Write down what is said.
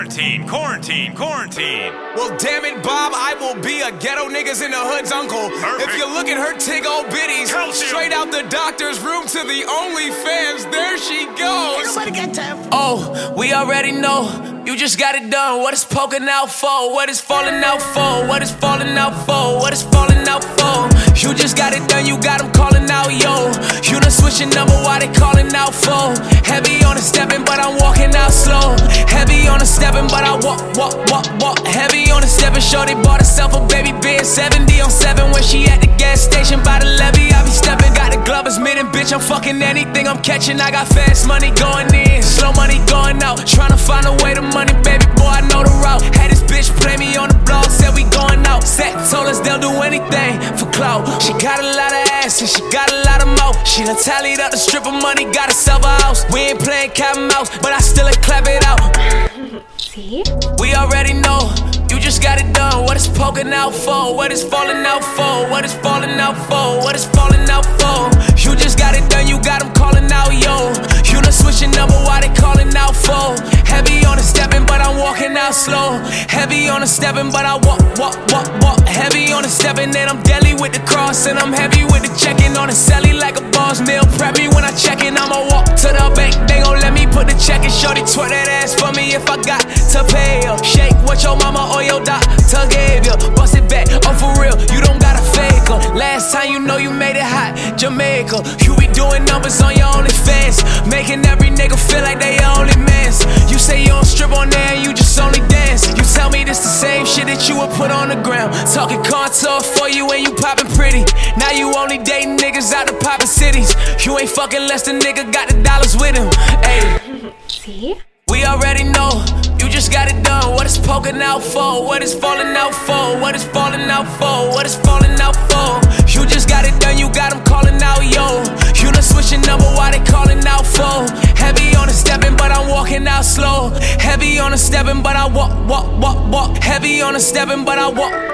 Quarantine. Well, damn it, Bob, I will be a ghetto niggas in the hood's uncle. Perfect. If you look at her tig old bitties, Calcium. straight out the doctor's room to the OnlyFans, there she goes. Nobody got time for Oh, we already know. You just got it done. What is poking out for? What is falling out for? What is falling out for? What is falling out for? You just got it done. You got them calling out, yo. You done switch your number. Why they calling out for? Heavy on the stepping, but I'm walking out slow. Heavy on the stepping, but I walk. Heavy on the stepping. Shorty bought herself a baby Benz 70 on 7 when she at the gas station by the levee. I be stepping. Got the glovers midden, bitch. I'm fucking anything I'm catching. I got fast money going in, slow money going out. Tryna find a way to money, baby boy, I know the route. Had this bitch play me on the blog, said we going out. Set told us they'll do anything for clout. She got a lot of ass and she got a lot of mouth. She done tallied up the strip of money, got herself a house. We ain't playing cat and mouse, but I still ain't clap it out. See? We already know, you just got it done. What is poking out for? What is falling out for? What is falling out for? What is falling out for? You just got it done, you got them calling out, yo. You done switch your number, why they calling out for? Heavy on the stepping, but I'm walking out slow. Heavy on the stepping, but I walk. Heavy on the stepping, and I'm deadly with the cross. And I'm heavy with the checking on the celly like a boss. Meal prep me when I check in, I'ma walk to the bank. They gon' let me put the check in. Shorty twerk that ass for me if I got to pay her. Shake what your mama or your doctor gave you. Bust it back, oh for real, you don't gotta fake her. Last time you know you made it hot, Jamaica. You be doing numbers on your OnlyFans, making every nigga feel like they your only mans. You say you don't strip on there and you just only dance. You tell me this the same shit that you would put on the ground. Talking contour for you and you popping pretty. Now you only dating niggas out the poppin' cities. You ain't fucking less than nigga got the dollars with him. Ayy. See? We already know, you just got it done. What is poking out for? What is falling out for? What is falling out for? What is falling out for? You just got it done, you got them calling out, yo. You done switch your number, why they calling out for? Heavy on the stepping, but I'm walking out slow. Heavy on the stepping, but I walk. Heavy on the stepping, but I walk.